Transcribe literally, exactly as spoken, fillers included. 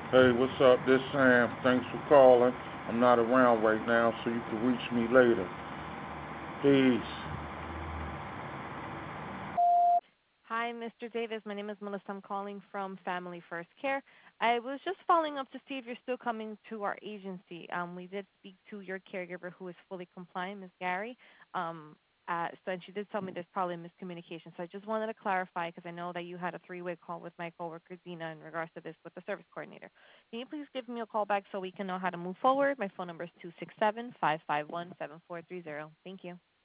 Hey, what's up? This Sam. Thanks for calling. I'm not around right now, so you can reach me later. Peace. Hi, mister Davis. My name is Melissa. I'm calling from Family First Care. I was just following up to see if you're still coming to our agency. Um, we did speak to your caregiver who is fully compliant, Miss Gary. Um, uh, so, and she did tell me there's probably a miscommunication. So I just wanted to clarify because I know that you had a three-way call with my coworker Dina in regards to this with the service coordinator. Can you please give me a call back so we can know how to move forward? My phone number is two six seven, five five one, seven four three zero. Thank you.